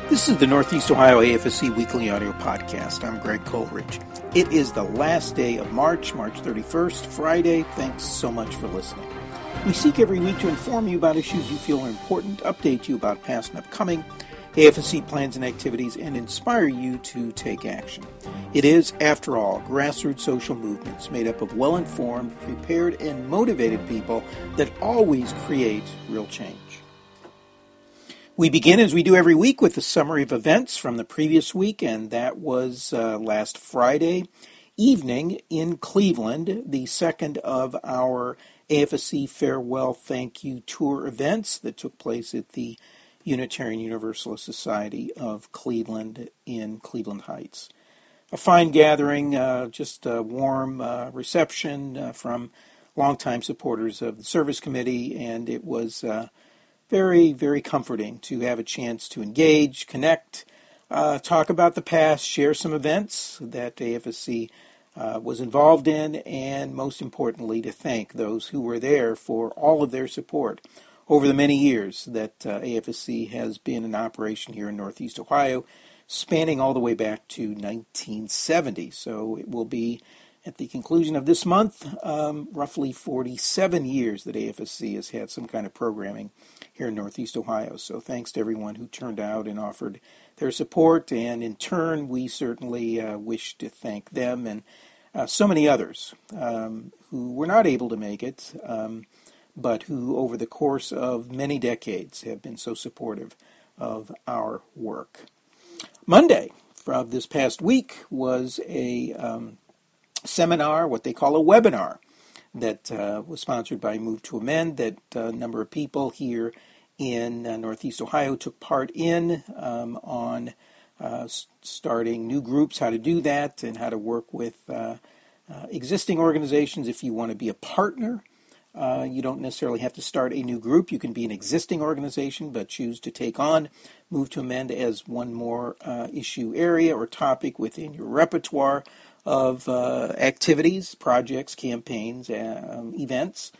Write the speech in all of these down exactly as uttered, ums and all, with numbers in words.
This is the Northeast Ohio A F S C Weekly Audio Podcast. I'm Greg Coleridge. It is the last day of March, March thirty-first, Friday. Thanks so much for listening. We seek every week to inform you about issues you feel are important, update you about past and upcoming A F S C plans and activities, and inspire you to take action. It is, after all, grassroots social movements made up of well-informed, prepared, and motivated people that always create real change. We begin, as we do every week, with a summary of events from the previous week, and that was uh, last Friday evening in Cleveland, the second of our A F S C Farewell Thank You Tour events that took place at the Unitarian Universalist Society of Cleveland in Cleveland Heights. A fine gathering, uh, just a warm uh, reception uh, from longtime supporters of the Service Committee, and it was uh, very, very comforting to have a chance to engage, connect, uh, talk about the past, share some events that A F S C uh, was involved in, and most importantly, to thank those who were there for all of their support over the many years that uh, A F S C has been in operation here in Northeast Ohio, spanning all the way back to nineteen seventy. So it will be, at the conclusion of this month, um, roughly forty-seven years that A F S C has had some kind of programming here in Northeast Ohio. So thanks to everyone who turned out and offered their support, and in turn, we certainly uh, wish to thank them and uh, so many others um, who were not able to make it, um, but who over the course of many decades have been so supportive of our work. Monday of this past week was a um, seminar, what they call a webinar, that uh, was sponsored by Move to Amend, that a number of people here in uh, Northeast Ohio took part in um, on uh, s- starting new groups, how to do that, and how to work with uh, uh, existing organizations. If you want to be a partner, uh, you don't necessarily have to start a new group. You can be an existing organization, but choose to take on Move to Amend as one more uh, issue area or topic within your repertoire of uh, activities, projects, campaigns, um, events.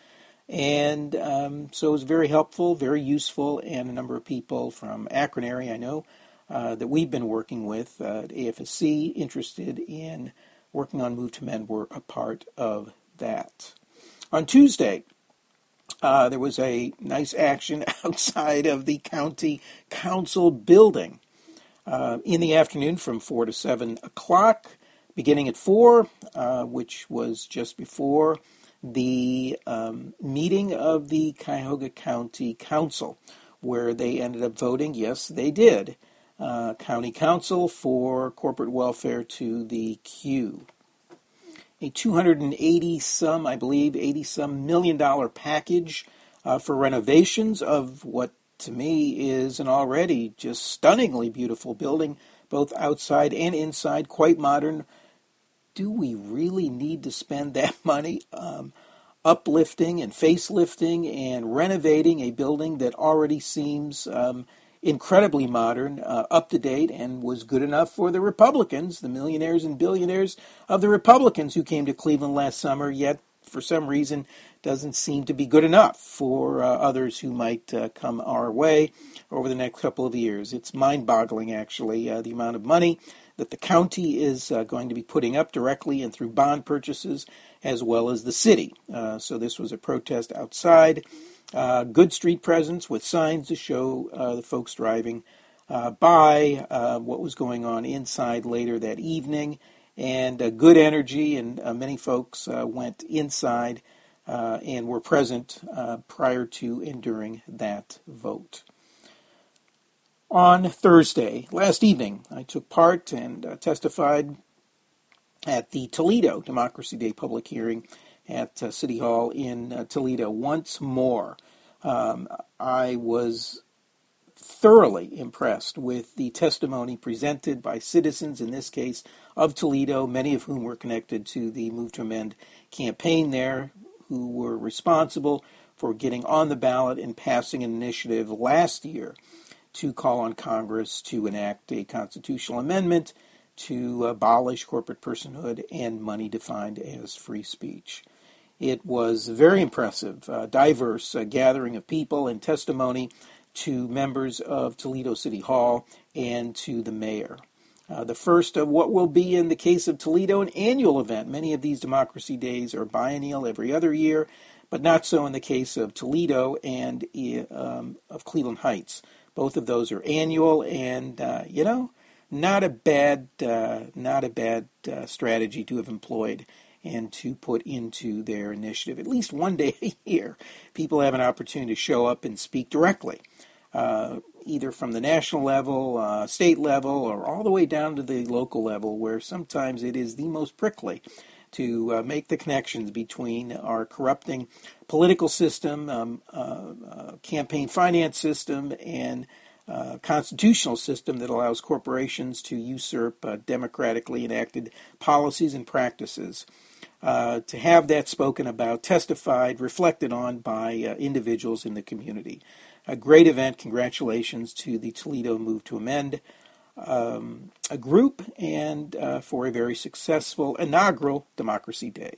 And um, so it was very helpful, very useful, and a number of people from Akron area, I know, uh, that we've been working with uh, at A F S C, interested in working on Move to Amend, were a part of that. On Tuesday, uh, there was a nice action outside of the county council building uh, in the afternoon from four to seven o'clock. Beginning at four, uh, which was just before the um, meeting of the Cuyahoga County Council, where they ended up voting, yes, they did, uh, County Council for corporate welfare to the Q. A two hundred eighty some, I believe, eighty some million dollar package uh, for renovations of what to me is an already just stunningly beautiful building, both outside and inside, quite modern. Do we really need to spend that money um, uplifting and facelifting and renovating a building that already seems um, incredibly modern, uh, up-to-date, and was good enough for the Republicans, the millionaires and billionaires of the Republicans who came to Cleveland last summer, yet for some reason doesn't seem to be good enough for uh, others who might uh, come our way over the next couple of years. It's mind-boggling, actually, uh, the amount of money that the county is uh, going to be putting up directly and through bond purchases, as well as the city. Uh, so this was a protest outside. Uh, good street presence with signs to show uh, the folks driving uh, by uh, what was going on inside later that evening, and uh, good energy, and uh, many folks uh, went inside uh, and were present uh, prior to and during that vote. On Thursday, last evening, I took part and uh, testified at the Toledo Democracy Day public hearing at uh, City Hall in uh, Toledo once more. Um, I was thoroughly impressed with the testimony presented by citizens, in this case of Toledo, many of whom were connected to the Move to Amend campaign there, who were responsible for getting on the ballot and passing an initiative last year to call on Congress to enact a constitutional amendment to abolish corporate personhood and money defined as free speech. It was a very impressive, uh, diverse uh, gathering of people and testimony to members of Toledo City Hall, and to the mayor. Uh, the first of what will be, in the case of Toledo, an annual event. Many of these Democracy Days are biennial, every other year, but not so in the case of Toledo and um, of Cleveland Heights. Both of those are annual, and uh, you know, not a bad, uh, not a bad uh, strategy to have employed and to put into their initiative. At least one day a year, people have an opportunity to show up and speak directly, uh, either from the national level, uh, state level, or all the way down to the local level, where sometimes it is the most prickly to uh, make the connections between our corrupting political system, um, uh, uh, campaign finance system, and uh, constitutional system that allows corporations to usurp uh, democratically enacted policies and practices. Uh, to have that spoken about, testified, reflected on by uh, individuals in the community. A great event. Congratulations to the Toledo Move to Amend um, a group, and uh, for a very successful inaugural Democracy Day.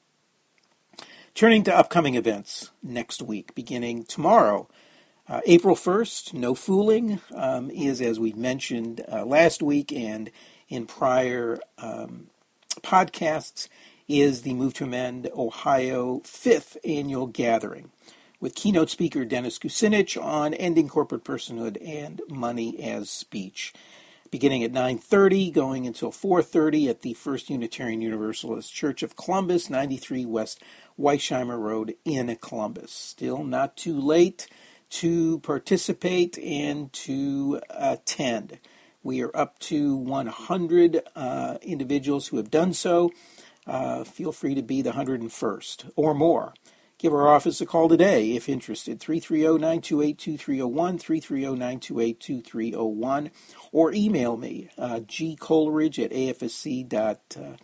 Turning to upcoming events next week, beginning tomorrow, uh, April first, No Fooling um, is, as we mentioned uh, last week and in prior um, podcasts, is the Move to Amend Ohio fifth annual gathering with keynote speaker Dennis Kucinich on ending corporate personhood and money as speech. Beginning at nine thirty, going until four thirty at the First Unitarian Universalist Church of Columbus, ninety-three West Weisheimer Road in Columbus. Still not too late to participate and to attend. We are up to one hundred uh, individuals who have done so. Uh, feel free to be the one hundred first or more. Give our office a call today if interested, three three zero, nine two eight, two three zero one, three three zero, nine two eight, two three zero one, or email me, uh, gcoleridge at a f s c dot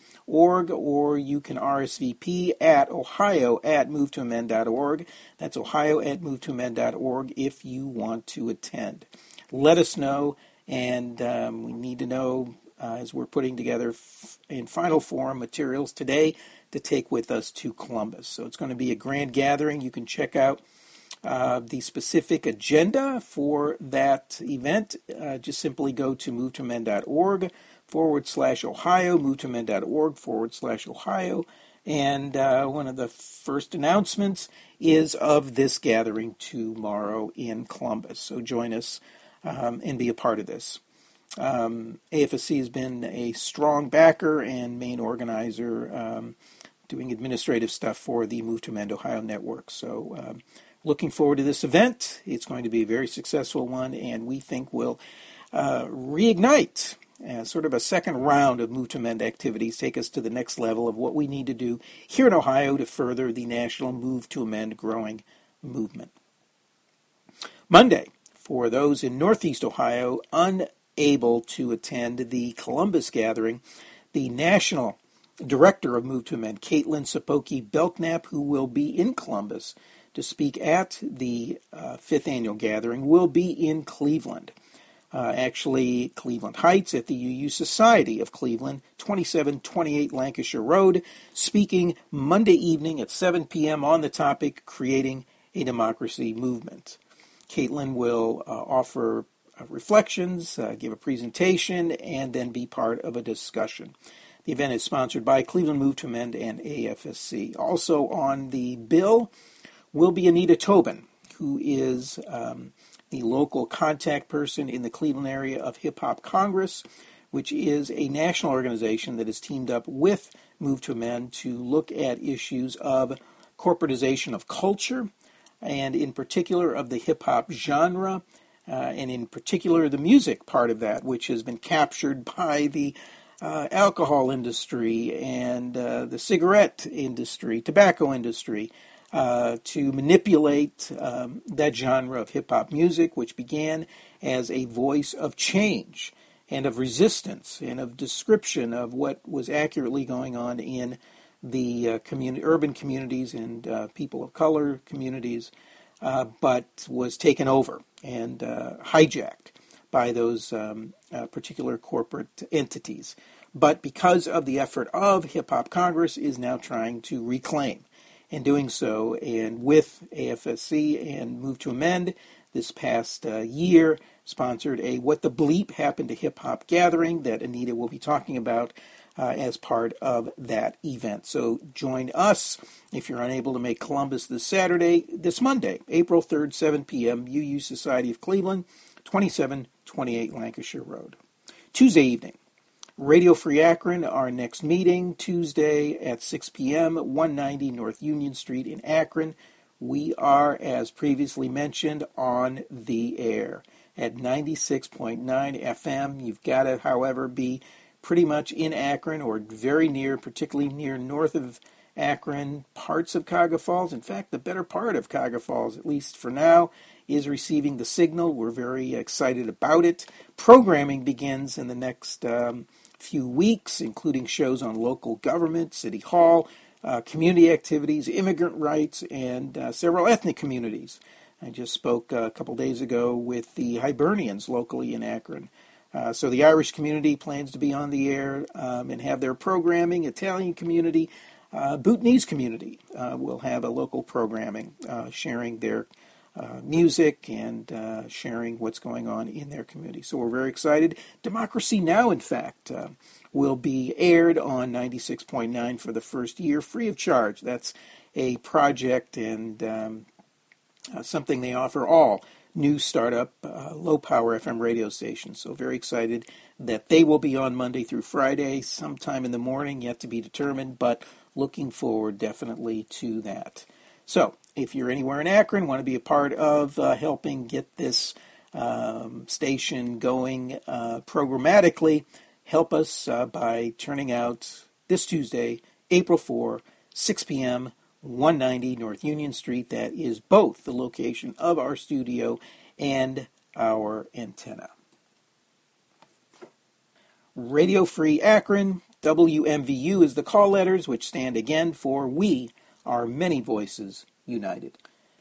org, or you can R S V P at ohio at move to amend dot org. That's ohio at move to amend dot org if you want to attend. Let us know, and um, we need to know Uh, as we're putting together f- in final form materials today to take with us to Columbus. So it's going to be a grand gathering. You can check out uh, the specific agenda for that event. Uh, just simply go to move to amend dot org forward slash Ohio, move to amend dot org forward slash Ohio. And uh, one of the first announcements is of this gathering tomorrow in Columbus. So join us um, and be a part of this. Um, A F S C has been a strong backer and main organizer, um, doing administrative stuff for the Move to Amend Ohio network. So um, looking forward to this event. It's going to be a very successful one, and we think will uh, reignite uh, sort of a second round of Move to Amend activities, take us to the next level of what we need to do here in Ohio to further the national Move to Amend growing movement. Monday, for those in Northeast Ohio, un able to attend the Columbus gathering, the national director of Move to Amend, Caitlin Sapoki Belknap, who will be in Columbus to speak at the uh, fifth annual gathering, will be in Cleveland. Uh, actually, Cleveland Heights at the U U Society of Cleveland, twenty-seven twenty-eight Lancashire Road, speaking Monday evening at seven p.m. on the topic, Creating a Democracy Movement. Caitlin will uh, offer reflections, uh, give a presentation, and then be part of a discussion. The event is sponsored by Cleveland Move to Amend and A F S C. Also on the bill will be Anita Tobin, who is um, the local contact person in the Cleveland area of Hip Hop Congress, which is a national organization that has teamed up with Move to Amend to look at issues of corporatization of culture, and in particular of the hip hop genre, Uh, and in particular the music part of that, which has been captured by the uh, alcohol industry and uh, the cigarette industry, tobacco industry, uh, to manipulate um, that genre of hip-hop music, which began as a voice of change and of resistance and of description of what was accurately going on in the uh, communi- urban communities and uh, people of color communities, uh, but was taken over and uh, hijacked by those um, uh, particular corporate entities. But because of the effort of Hip Hop Congress is now trying to reclaim, and doing so, and with A F S C and Move to Amend, this past uh, year, sponsored a What the Bleep Happened to Hip Hop gathering that Anita will be talking about uh, as part of that event. So join us if you're unable to make Columbus this Saturday, this Monday, April third, seven p.m., U U Society of Cleveland, twenty-seven twenty-eight Lancashire Road. Tuesday evening, Radio Free Akron, our next meeting, Tuesday at six p.m., one ninety North Union Street in Akron. We are, as previously mentioned, on the air at ninety-six point nine F M. You've got to, however, be pretty much in Akron or very near, particularly near north of Akron, parts of Cuyahoga Falls. In fact, the better part of Cuyahoga Falls, at least for now, is receiving the signal. We're very excited about it. Programming begins in the next um, few weeks, including shows on local government, City Hall, uh, community activities, immigrant rights, and uh, several ethnic communities. I just spoke uh, a couple days ago with the Hibernians locally in Akron. Uh, so the Irish community plans to be on the air um, and have their programming. Italian community, uh, Bhutanese community uh, will have a local programming, uh, sharing their uh, music and uh, sharing what's going on in their community. So we're very excited. Democracy Now!, in fact, uh, will be aired on ninety-six point nine for the first year, free of charge. That's a project and um, uh, something they offer all new startup, uh, low-power F M radio stations. So very excited that they will be on Monday through Friday, sometime in the morning, yet to be determined, but looking forward definitely to that. So if you're anywhere in Akron, want to be a part of uh, helping get this um, station going uh, programmatically, help us uh, by turning out this Tuesday, April fourth, six p.m., one ninety North Union Street. That is both the location of our studio and our antenna. Radio Free Akron, W M V U is the call letters, which stand again for We Are Many Voices United.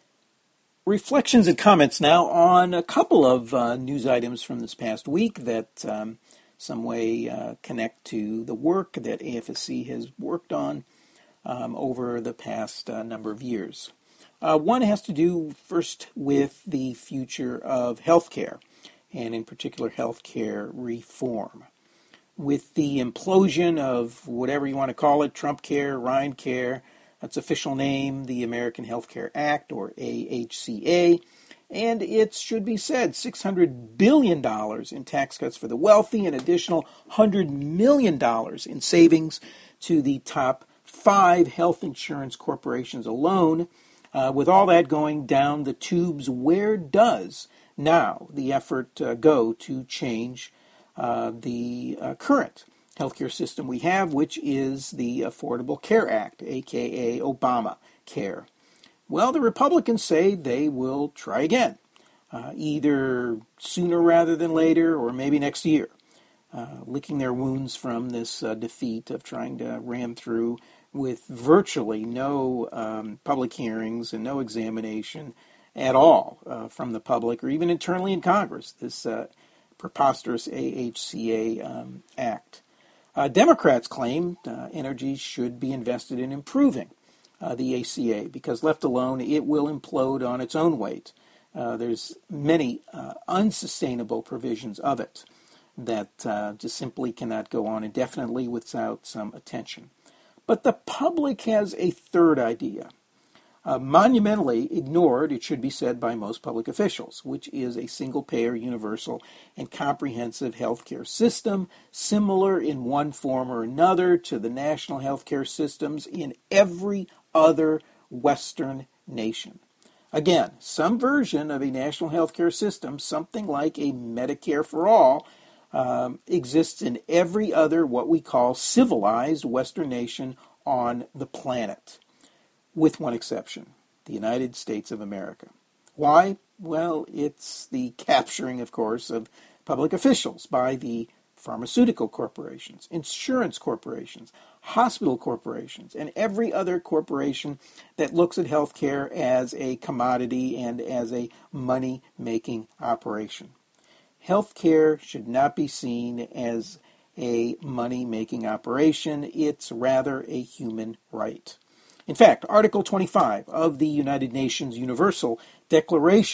Reflections and comments now on a couple of uh, news items from this past week that um, some way uh, connect to the work that A F S C has worked on Um, over the past uh, number of years. Uh, one has to do first with the future of healthcare, and in particular healthcare reform. With the implosion of whatever you want to call it, Trump Care, Ryan Care, its official name, the American Health Care Act, or A H C A, and it should be said, six hundred billion dollars in tax cuts for the wealthy, an additional one hundred million dollars in savings to the top five health insurance corporations alone. Uh, with all that going down the tubes, where does now the effort uh, go to change uh, the uh, current healthcare system we have, which is the Affordable Care Act, aka Obamacare? Well, the Republicans say they will try again, uh, either sooner rather than later, or maybe next year, uh, licking their wounds from this uh, defeat of trying to ram through with virtually no um, public hearings and no examination at all uh, from the public or even internally in Congress, this uh, preposterous A H C A um, Act. Uh, Democrats claim uh, energy should be invested in improving uh, the A C A because left alone it will implode on its own weight. Uh, there's many uh, unsustainable provisions of it that uh, just simply cannot go on indefinitely without some attention. But the public has a third idea, uh, monumentally ignored, it should be said, by most public officials, which is a single-payer, universal, and comprehensive health care system, similar in one form or another to the national health care systems in every other Western nation. Again, some version of a national health care system, something like a Medicare for all, Um, exists in every other what we call civilized Western nation on the planet, with one exception, the United States of America. Why? Well, it's the capturing, of course, of public officials by the pharmaceutical corporations, insurance corporations, hospital corporations, and every other corporation that looks at healthcare as a commodity and as a money-making operation. Healthcare should not be seen as a money-making operation. It's rather a human right. In fact, Article twenty-five of the United Nations Universal Declaration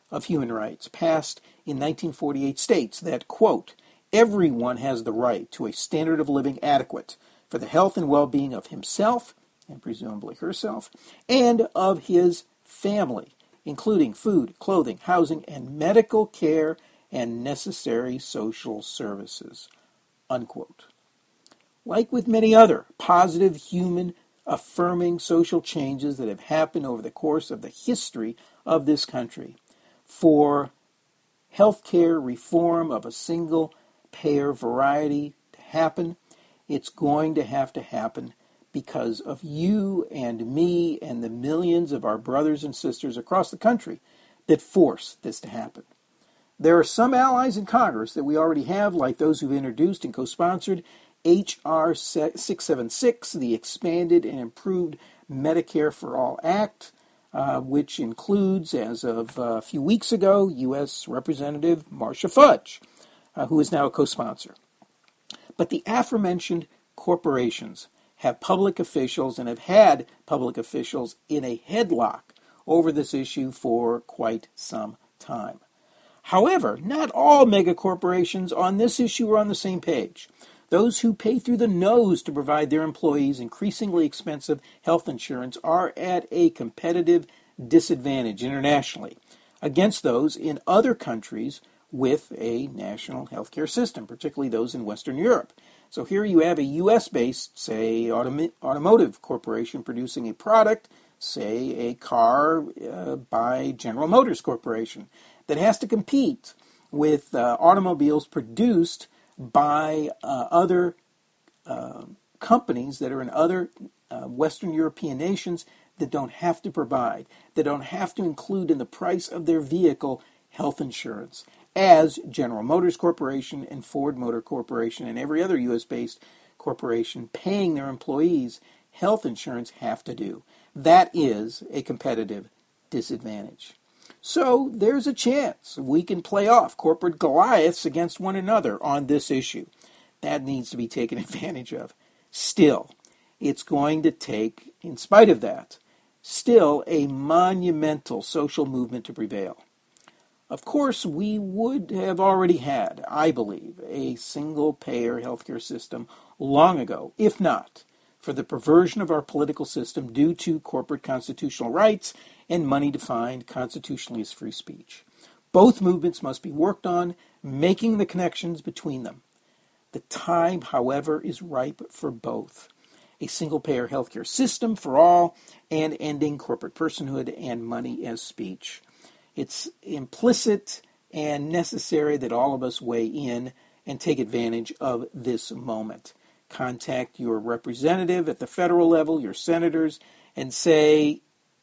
of Human Rights, passed in nineteen forty-eight, states that, quote, everyone has the right to a standard of living adequate for the health and well-being of himself, and presumably herself, and of his family, including food, clothing, housing, and medical care and necessary social services, unquote. Like with many other positive, human, affirming social changes that have happened over the course of the history of this country, for healthcare reform of a single payer variety to happen, it's going to have to happen because of you and me and the millions of our brothers and sisters across the country that force this to happen. There are some allies in Congress that we already have, like those who've introduced and co-sponsored H R six seventy-six, the Expanded and Improved Medicare for All Act, uh, which includes, as of a few weeks ago, U S Representative Marcia Fudge, uh, who is now a co-sponsor. But the aforementioned corporations have public officials and have had public officials in a headlock over this issue for quite some time. However, not all megacorporations on this issue are on the same page. Those who pay through the nose to provide their employees increasingly expensive health insurance are at a competitive disadvantage internationally against those in other countries with a national healthcare system, particularly those in Western Europe. So here you have a U S-based, say, autom- automotive corporation producing a product, say a car uh, by General Motors Corporation, that has to compete with uh, automobiles produced by uh, other uh, companies that are in other uh, Western European nations that don't have to provide, that don't have to include in the price of their vehicle health insurance, as General Motors Corporation and Ford Motor Corporation and every other U S-based corporation paying their employees health insurance have to do. That is a competitive disadvantage. So there's a chance we can play off corporate Goliaths against one another on this issue. That needs to be taken advantage of. Still, it's going to take, in spite of that, still a monumental social movement to prevail. Of course, we would have already had, I believe, a single-payer healthcare system long ago, if not for the perversion of our political system due to corporate constitutional rights and money defined constitutionally as free speech. Both movements must be worked on, making the connections between them. The time, however, is ripe for both. A single-payer healthcare system for all and ending corporate personhood and money as speech. It's implicit and necessary that all of us weigh in and take advantage of this moment. Contact your representative at the federal level, your senators, and say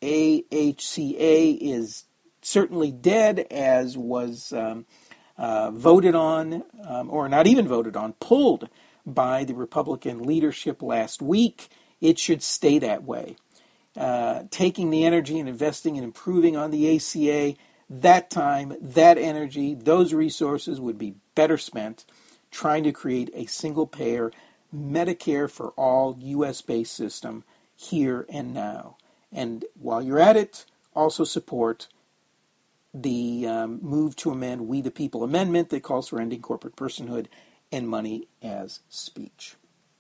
A H C A is certainly dead, as was um, uh, voted on, um, or not even voted on, pulled by the Republican leadership last week. It should stay that way. Uh, taking the energy and investing and improving on the A C A, that time, that energy, those resources would be better spent trying to create a single-payer Medicare for all U S-based system here and now. And while you're at it, also support the um, move to amend We the People amendment that calls for ending corporate personhood and money as speech.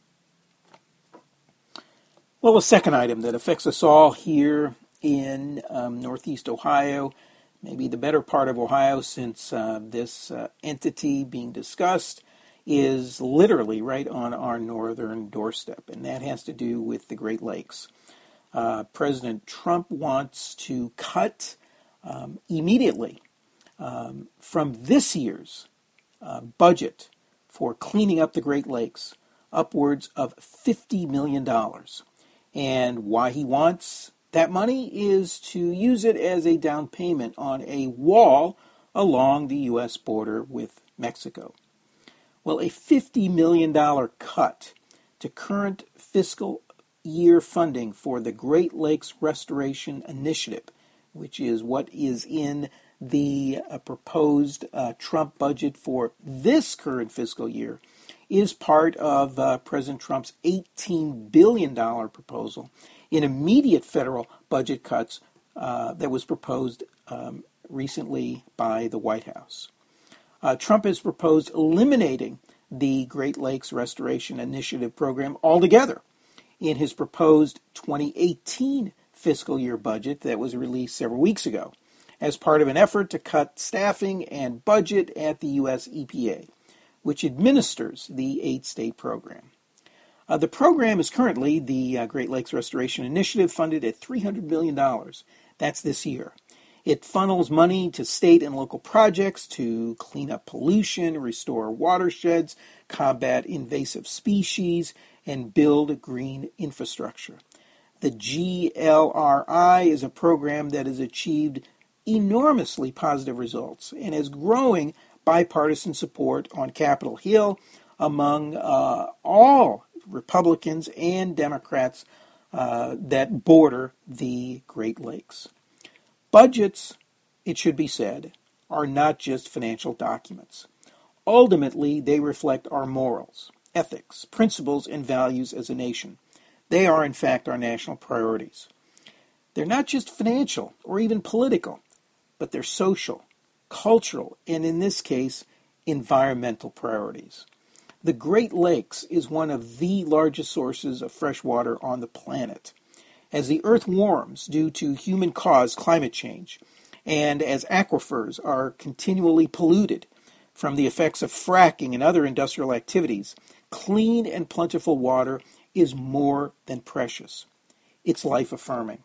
Well, a second item that affects us all here in um, Northeast Ohio, maybe the better part of Ohio since uh, this uh, entity being discussed, is literally right on our northern doorstep, and that has to do with the Great Lakes. Uh, President Trump wants to cut um, immediately um, from this year's uh, budget for cleaning up the Great Lakes upwards of fifty million dollars. And why he wants that money is to use it as a down payment on a wall along the U S border with Mexico. Well, a fifty million dollars cut to current fiscal year funding for the Great Lakes Restoration Initiative, which is what is in the uh, proposed uh, Trump budget for this current fiscal year, is part of uh, President Trump's eighteen billion dollars proposal in immediate federal budget cuts uh, that was proposed um, recently by the White House. Uh, Trump has proposed eliminating the Great Lakes Restoration Initiative program altogether in his proposed twenty eighteen fiscal year budget that was released several weeks ago as part of an effort to cut staffing and budget at the U S E P A, which administers the eight-state program. Uh, the program is currently, the uh, Great Lakes Restoration Initiative, funded at three hundred million dollars. That's this year. It funnels money to state and local projects to clean up pollution, restore watersheds, combat invasive species, and build green infrastructure. The G L R I is a program that has achieved enormously positive results and is growing bipartisan support on Capitol Hill among uh, all Republicans and Democrats uh, that border the Great Lakes. Budgets, it should be said, are not just financial documents. Ultimately, they reflect our morals, ethics, principles, and values as a nation. They are, in fact, our national priorities. They're not just financial or even political, but they're social, cultural, and in this case, environmental priorities. The Great Lakes is one of the largest sources of fresh water on the planet. As the earth warms due to human-caused climate change, and as aquifers are continually polluted from the effects of fracking and other industrial activities, clean and plentiful water is more than precious. It's life-affirming.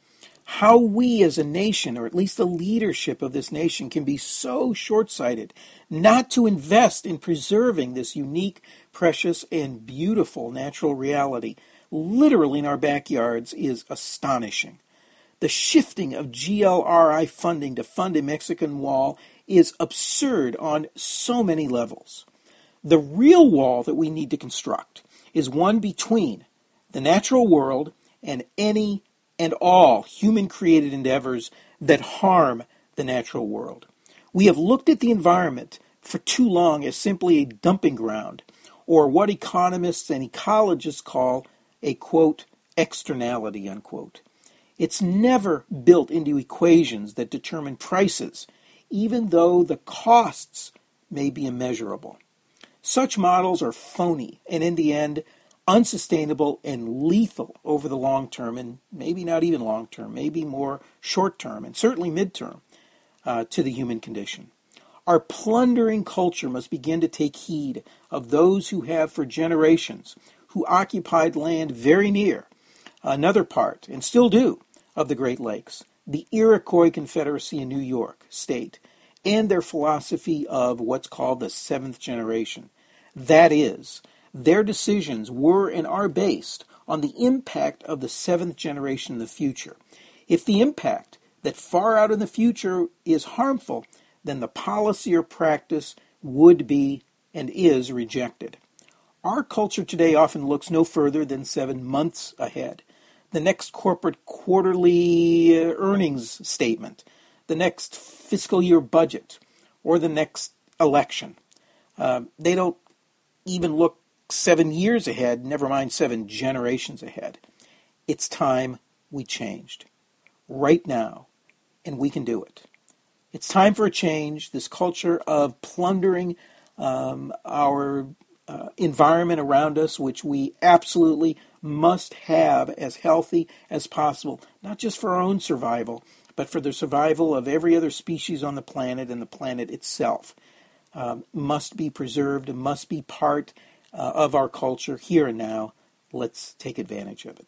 How we as a nation, or at least the leadership of this nation, can be so short-sighted not to invest in preserving this unique, precious, and beautiful natural reality literally in our backyards is astonishing. The shifting of G L R I funding to fund a Mexican wall is absurd on so many levels. The real wall that we need to construct is one between the natural world and any and all human-created endeavors that harm the natural world. We have looked at the environment for too long as simply a dumping ground, or what economists and ecologists call a, quote, externality, unquote. It's never built into equations that determine prices, even though the costs may be immeasurable. Such models are phony and, in the end, unsustainable and lethal over the long term, and maybe not even long term, maybe more short term, and certainly midterm, uh, to the human condition. Our plundering culture must begin to take heed of those who have for generations, who occupied land very near another part, and still do, of the Great Lakes, the Iroquois Confederacy in New York State, and their philosophy of what's called the seventh generation. That is, their decisions were and are based on the impact of the seventh generation in the future. If the impact that far out in the future is harmful, then the policy or practice would be and is rejected. Our culture today often looks no further than seven months ahead. The next corporate quarterly earnings statement, the next fiscal year budget, or the next election. Uh, they don't even look seven years ahead, never mind seven generations ahead. It's time we changed. Right now, and we can do it. It's time for a change. This culture of plundering um, our uh, environment around us, which we absolutely must have as healthy as possible, not just for our own survival, but for the survival of every other species on the planet and the planet itself, um, must be preserved and must be part uh, of our culture here and now. Let's take advantage of it.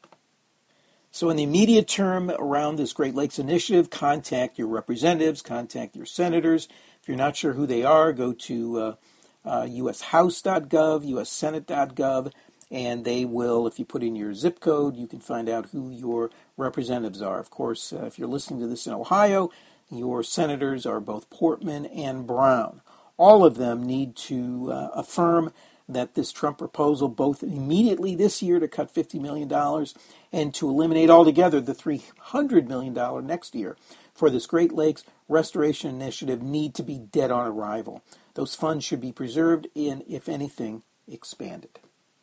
So in the immediate term around this Great Lakes Initiative, contact your representatives, contact your senators. If you're not sure who they are, go to uh, uh, U S House dot gov, U S Senate dot gov, and they will, if you put in your zip code, you can find out who your representatives are. Of course, uh, if you're listening to this in Ohio, your senators are both Portman and Brown. All of them need to uh, affirm that this Trump proposal, both immediately this year to cut fifty million dollars and to eliminate altogether the three hundred million dollars next year for this Great Lakes Restoration Initiative, need to be dead on arrival. Those funds should be preserved and, if anything, expanded.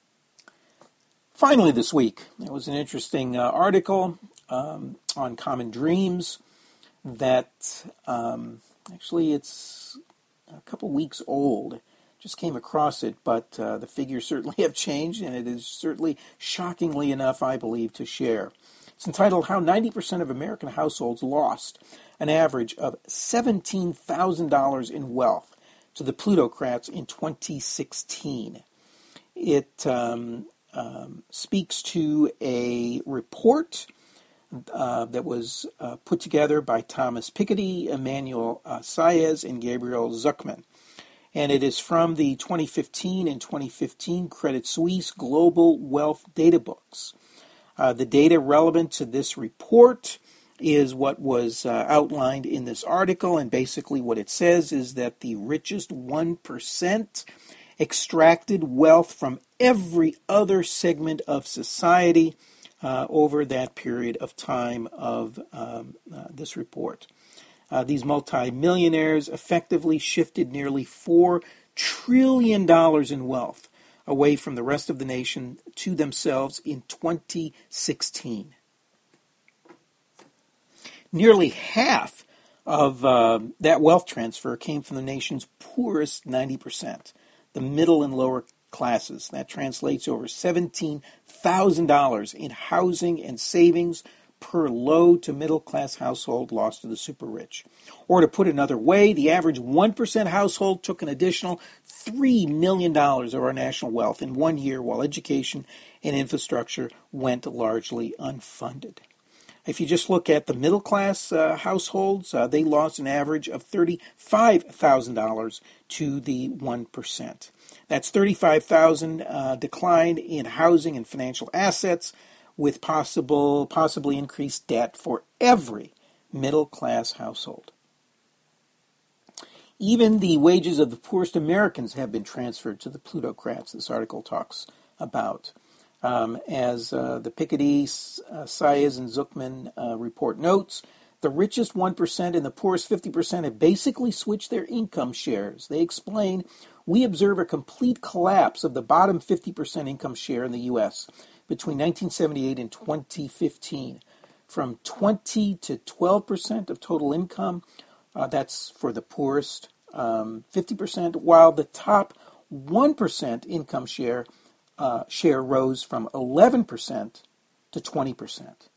Finally this week, there was an interesting uh, article um, on Common Dreams. that um, actually it's a couple weeks old. Just came across it, but uh, the figures certainly have changed, and it is certainly shockingly enough, I believe, to share. It's entitled How ninety percent of American Households Lost an Average of seventeen thousand dollars in Wealth to the Plutocrats in twenty sixteen. It um, um, speaks to a report uh, that was uh, put together by Thomas Piketty, Emmanuel uh, Saez, and Gabriel Zucman. And it is from the twenty fifteen and twenty fifteen Credit Suisse Global Wealth Data Books. Uh, the data relevant to this report is what was uh, outlined in this article, and basically what it says is that the richest one percent extracted wealth from every other segment of society uh, over that period of time of um, uh, this report. Uh, these multimillionaires effectively shifted nearly four trillion dollars in wealth away from the rest of the nation to themselves in twenty sixteen. Nearly half of uh, that wealth transfer came from the nation's poorest ninety percent, the middle and lower classes. That translates over seventeen thousand dollars in housing and savings per low to middle class household lost to the super rich. Or to put it another way, the average one percent household took an additional three million dollars of our national wealth in one year, while education and infrastructure went largely unfunded. If you just look at the middle class uh, households, uh, they lost an average of thirty-five thousand dollars to the one percent. That's thirty-five thousand dollars uh, decline in housing and financial assets, with possible, possibly increased debt for every middle-class household. Even the wages of the poorest Americans have been transferred to the plutocrats, this article talks about. Um, as uh, the Piketty, uh, Saez, and Zucman uh, report notes, the richest one percent and the poorest fifty percent have basically switched their income shares. They explain, we observe a complete collapse of the bottom fifty percent income share in the U S between nineteen seventy-eight and twenty fifteen. From twenty to twelve percent of total income, uh, that's for the poorest um, fifty percent, while the top one percent income share uh, share rose from eleven percent to twenty percent.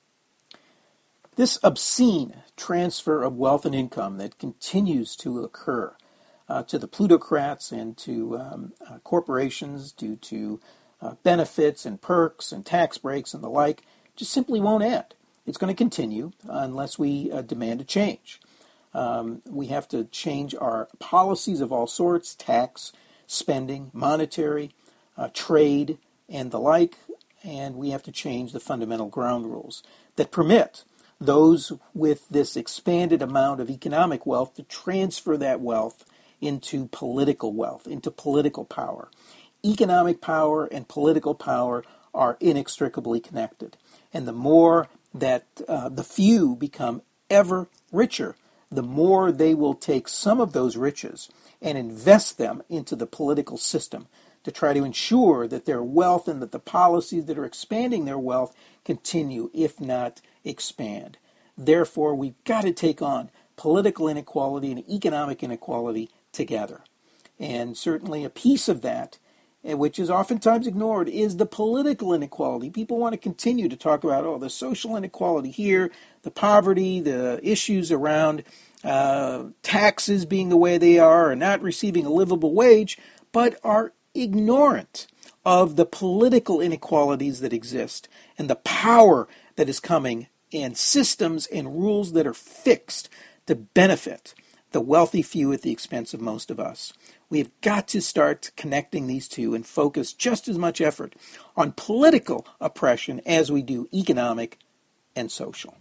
This obscene transfer of wealth and income that continues to occur uh, to the plutocrats and to um, uh, corporations due to uh, benefits and perks and tax breaks and the like just simply won't end. It's going to continue unless we uh, demand a change. Um, we have to change our policies of all sorts, tax, spending, monetary, uh, trade, and the like, and we have to change the fundamental ground rules that permit those with this expanded amount of economic wealth to transfer that wealth into political wealth, into political power. Economic power and political power are inextricably connected. And the more that uh, the few become ever richer, the more they will take some of those riches and invest them into the political system to try to ensure that their wealth and that the policies that are expanding their wealth continue, if not expand. Therefore, we've got to take on political inequality and economic inequality together. And certainly a piece of that, which is oftentimes ignored, is the political inequality. People want to continue to talk about, oh, the social inequality here, the poverty, the issues around uh, taxes being the way they are and not receiving a livable wage, but are ignorant of the political inequalities that exist and the power that is coming and systems and rules that are fixed to benefit the wealthy few at the expense of most of us. We've got to start connecting these two and focus just as much effort on political oppression as we do economic and social.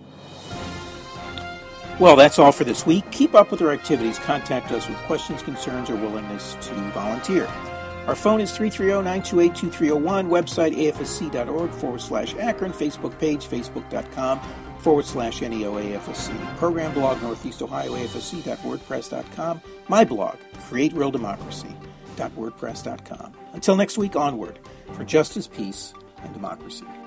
Well, that's all for this week. Keep up with our activities. Contact us with questions, concerns, or willingness to volunteer. Our phone is three three zero, nine two eight, two three zero one, website afsc.org forward slash Akron, Facebook page, facebook.com forward slash NEOAFSC. Program blog, Northeast Ohio A F S C dot wordpress dot com. My blog, create real democracy dot wordpress dot com. Until next week, onward for justice, peace, and democracy.